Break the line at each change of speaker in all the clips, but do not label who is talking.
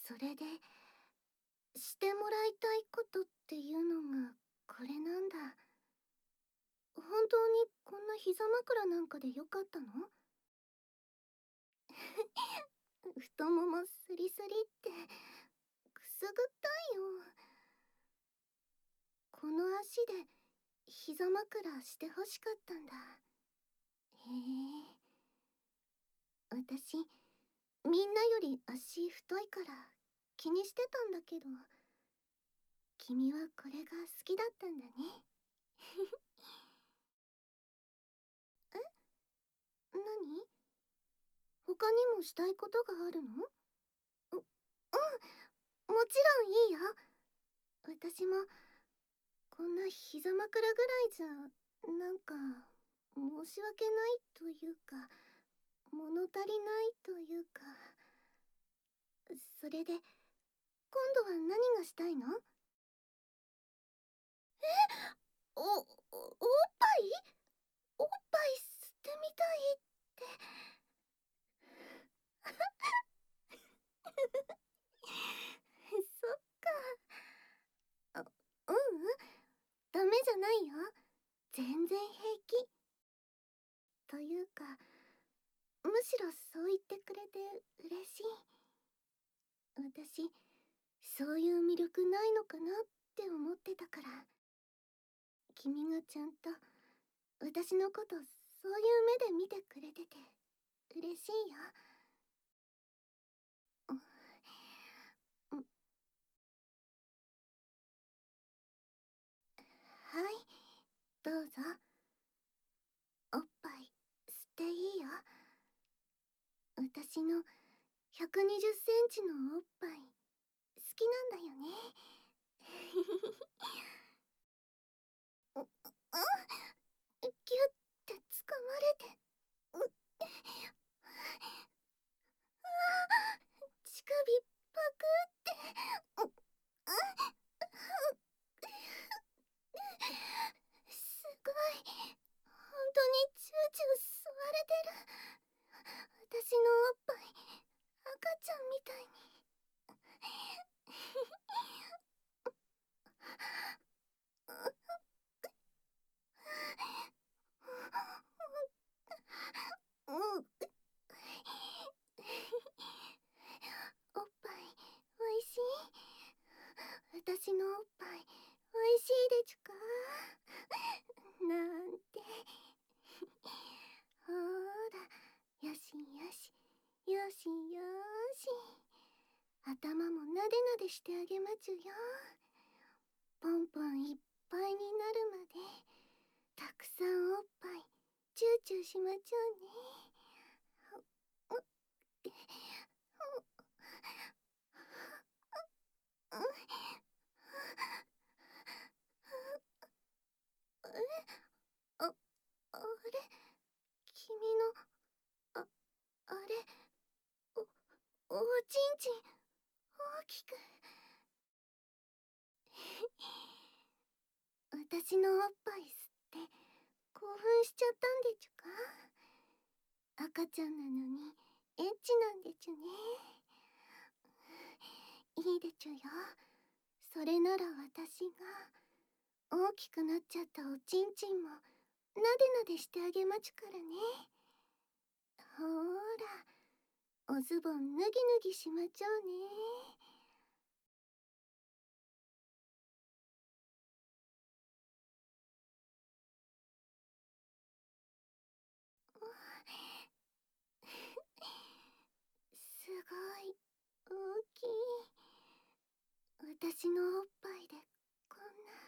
それで、してもらいたいことっていうのがこれなんだ。本当にこんな膝枕なんかでよかったの？太ももスリスリってくすぐったいよ。この足で膝枕してほしかったんだ。へえ。私、みんなより足太いから気にしてたんだけど、君はこれが好きだったんだね。え、何？他にもしたいことがあるの？うん、もちろんいいよ。私もこんな膝枕ぐらいじゃなんか申し訳ないというか物足りないというか。それで今度は何がしたいの？おっぱい？おっぱい吸ってみたいって。そっか。ううん、ダメじゃないよ。全然平気。というか、むしろそう言ってくれて嬉しい。私、そういう魅力ないのかなって思ってたから、君がちゃんと私のことそういう目で見てくれてて嬉しいよ。うん、はい、どうぞ。おっぱい吸っていいよ。私の120センチのおっぱい好きなんだよね。う、う、ギュって掴まれて、う、乳首パクって、すごい、本当にチューチュー吸われてる。私のおっぱい赤ちゃんみたいに。うん、おっぱいおいしい？私のおっぱいおいしいでちゅか？なんて。ほーら、よしよし、よしよし。頭もなでなでしてあげまちゅよ。ポンポンいっぱいになるまでたくさんおっぱいチューチューしまちゅうね。あ、あれ、君の、あ、あれ、おちんちん大きく。私のおっぱい吸って興奮しちゃったんでちゅか？赤ちゃんなのにエッチなんでちゅね。いいでちゅよ。それなら私が大きくなっちゃったおちんちんもなでなでしてあげまちゅからね。ほーら、おズボン脱ぎ脱ぎしまちょうね。すごい大きい。私のおっぱいでこんな。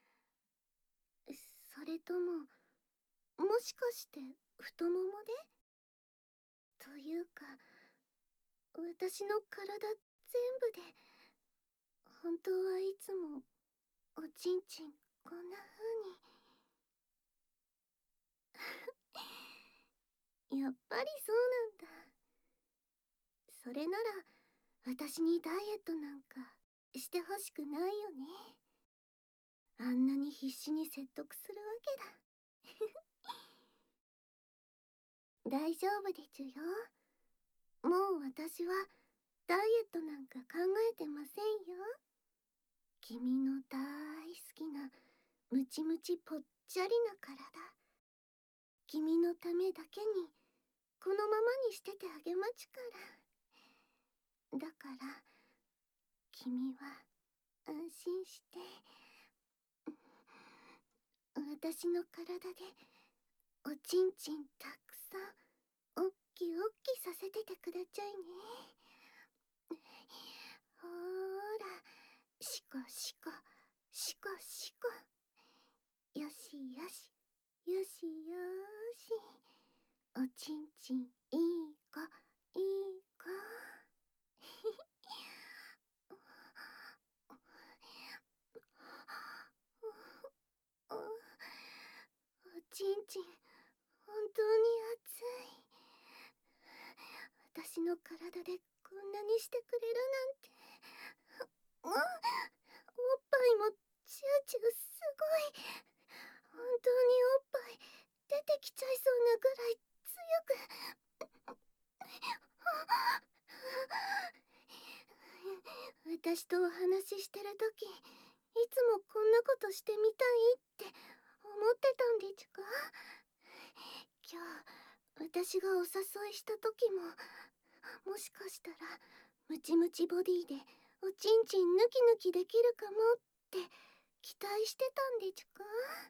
それとも、もしかして太ももで？というか、私の体全部で、本当はいつもおちんちんこんな風に。やっぱりそうなんだ。それなら私にダイエットなんかしてほしくないよね。あんなに必死に説得するわけだ。大丈夫でちゅよ。もう私はダイエットなんか考えてませんよ。君の大好きなムチムチぽっちゃりな体、君のためだけにこのままにしててあげまちゅから。だから君は安心して、私の体でおちんちんたくさんおっきおっきさせててくだちゃいね。ほーら、しこしこしこしこ、よしよしよしよし、おちんちんいい子いい子。おちんちん本当に熱い。私の体でこんなにしてくれるなんて。おっぱいもチューチューすごい。本当におっぱい出てきちゃいそうなぐらい強く。私とお話ししてるとき、いつもこんなことしてみたいって思ってたんでちゅか。今日私がお誘いしたときも、もしかしたらムチムチボディでおちんちんヌキヌキできるかもって期待してたんでちゅか。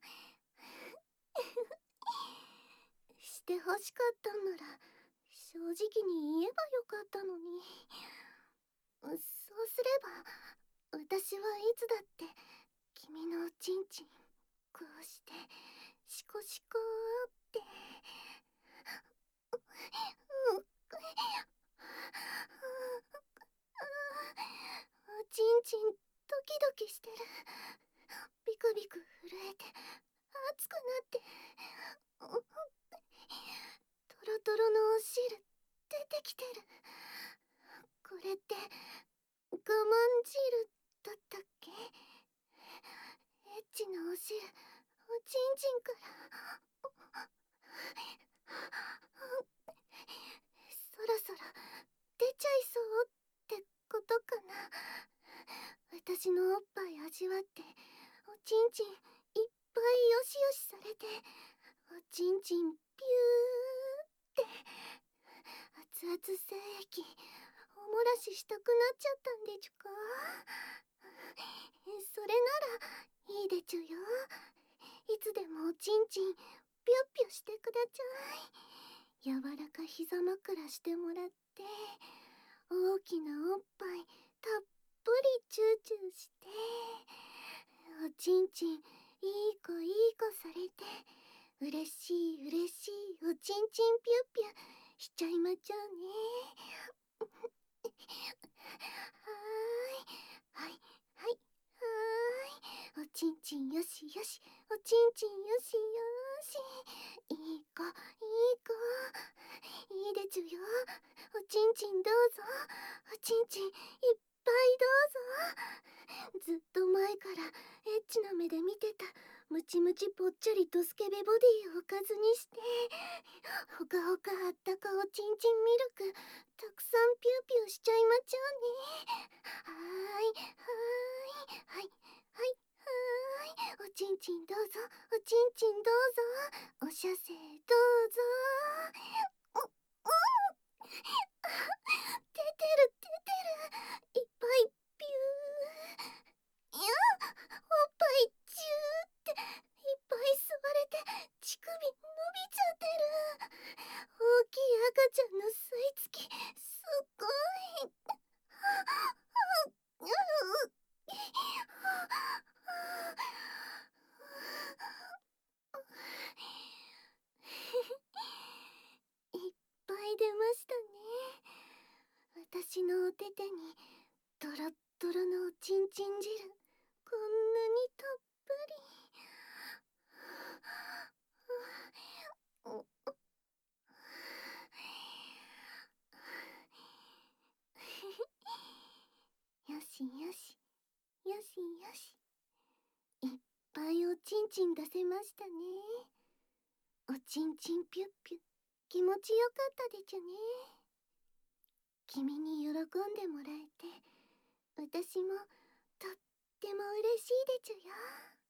してほしかったんなら正直に言えばよかったのに。そうすれば私はいつだって君のおちんちんこうしてシコシコって、おちんちんドキドキしてる。ビクビク震えて熱くなって、トロトロのお汁出てきてる。これって我慢汁だったっけ。エッチなお汁おちんちんからそろそろ出ちゃいそうってことかな。私のおっぱい味わっておちんちんいっぱいよしよしされて、おちんちんピューって熱々精液おもらししたくなっちゃったんでちゅか。それならいいでちゅよ。いつでもおちんちんピュッピュしてくだちゃい。柔らか膝枕してもらって、大きなおっぱいたっぷりチューチューして、おちんちんいい子いい子されて、嬉しい嬉しいおちんちんピュッピュしちゃいまちゃうね。はいはいはいはい、おちんちんよしよしおちんちんよしよし、いい子いい子いいでちゅよ。おちんちんどうぞ、おちんちんいっぱいどうぞ。ずっと前からエッチな目で見てたムチムチぽっちゃりとスケベボディをおかずにして、ほかほかあったかおちんちんミルクたくさんピューピューしちゃいまちゃうね。はーいはーいはいはいはーい、おちんちんどうぞおちんちんどうぞ、おしゃせどうぞ。出てる出てる、いっぱいピュー。いや、おっぱいチューっていっぱい吸われて乳首伸びちゃってる。大きい赤ちゃんの吸い付きすっごい。いっぱい出ましたね。私のおててにトロットロのおちんちん汁こんなにたっぷり。よしよしよしよし、いっぱいおちんちん出せましたね。おちんちんピュッピュ気持ちよかったでちゅね。 君に喜んでもらえて、私もとっても嬉しいでちゅよ。